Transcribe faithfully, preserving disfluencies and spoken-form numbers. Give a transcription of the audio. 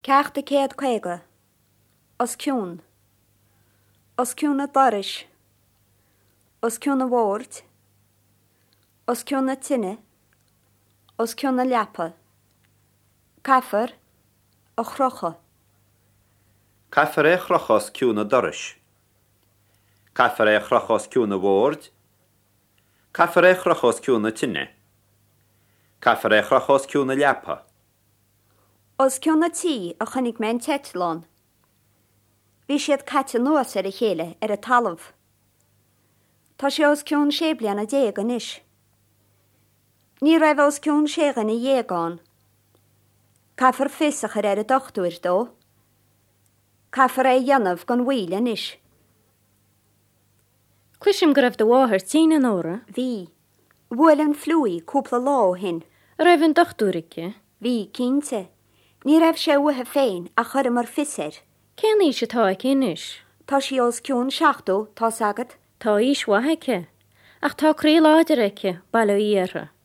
Ceachta céad caige. Os ciún. Os ciúna doris. Os ciúna bhórd. Os ciúna tine. Os ciúna leapa. Caffar a chrocha. Caffar é chrochos ciúna doris. Caffar é chrochos ciúna bhórd. Caffar é chrochos ciúna tine. Caffar é chrochos ciúna leapa. Os ciúna tí a chunig mewn tetlón. Bhí siad caite nuas ar a chéile ar a talamh. Tá sé os ciún sé blian a déag an isis. Ní raibh os ciún ségan i dhéagán. Caffar fissach ar a dochtúir dó. Caffar é dhéanamh gan bhuiil an isis. Cuisim go raibh do bháthir tína an óra. Bhí. Bhfuil an flúí cúpla lá hin. Raibh an dochtúirice. Bhí cínte. Ní raibh sé uthe féin a chur mar fiser. Cén í se tá ag inis? Tá sí os ciún seachtó tá sagad. Tá ís wathaike. Ach tá crí láidir aice bailó íarra.